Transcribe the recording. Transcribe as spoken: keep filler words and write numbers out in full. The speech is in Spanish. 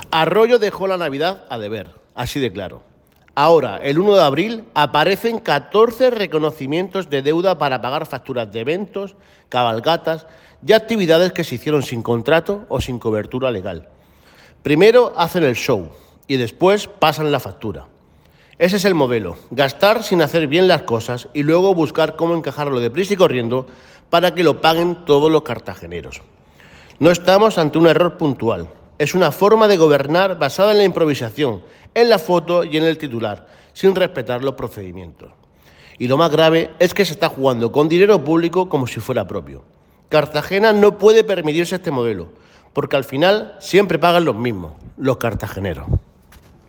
Arroyo dejó la Navidad a deber, así de claro. Ahora, el uno de abril, aparecen catorce reconocimientos de deuda para pagar facturas de eventos, cabalgatas y actividades que se hicieron sin contrato o sin cobertura legal. Primero hacen el show y después pasan la factura. Ese es el modelo, gastar sin hacer bien las cosas y luego buscar cómo encajarlo deprisa y corriendo para que lo paguen todos los cartageneros. No estamos ante un error puntual, es una forma de gobernar basada en la improvisación, en la foto y en el titular, sin respetar los procedimientos. Y lo más grave es que se está jugando con dinero público como si fuera propio. Cartagena no puede permitirse este modelo, porque al final siempre pagan los mismos, los cartageneros.